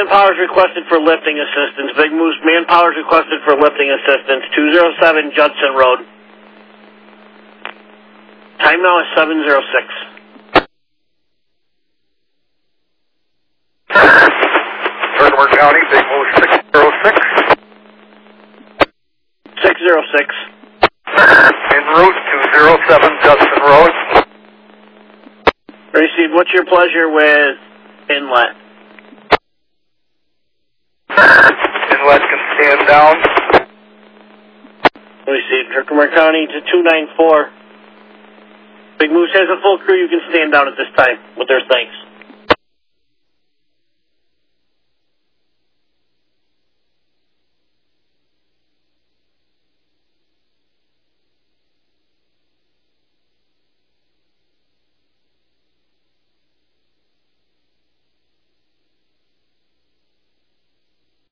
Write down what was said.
manpower is requested for lifting assistance. Big Moose, manpower is requested for lifting assistance. 207 Judson Road. Time now is 7:06. Herkimer County, Big Moose 606. 606. En route 207 Judson Road. Received. What's your pleasure with inlet? Inlet can stand down. Received. Herkimer County to 294. Big Moose has a full crew. You can stand down at this time with their thanks.